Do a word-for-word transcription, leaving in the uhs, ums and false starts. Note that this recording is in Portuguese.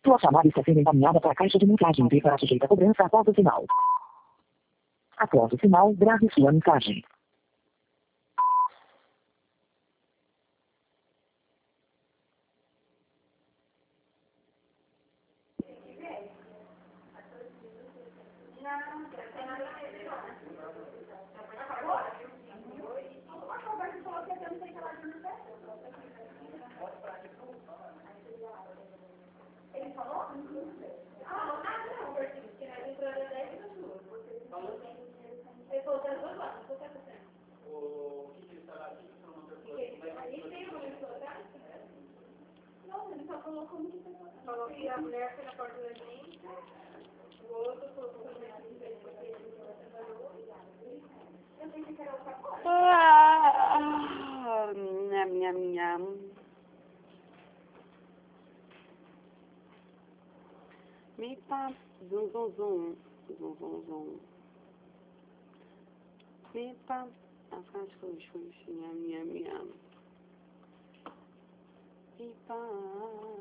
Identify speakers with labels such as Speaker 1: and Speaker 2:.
Speaker 1: Sua chamada está sendo encaminhada para a caixa de mensagem e será sujeita a cobrança após o sinal. Após o sinal, grave sua mensagem.
Speaker 2: Falou que a mulher foi na porta da gente, o outro colocou na minha filha, eu pensei que era outra coisa.
Speaker 3: Ah, nham, nham, nham. Me pá, zum, zum, zum, zum, zum, zum. Me pá, as cascos, nham, nham, nham. Me pá.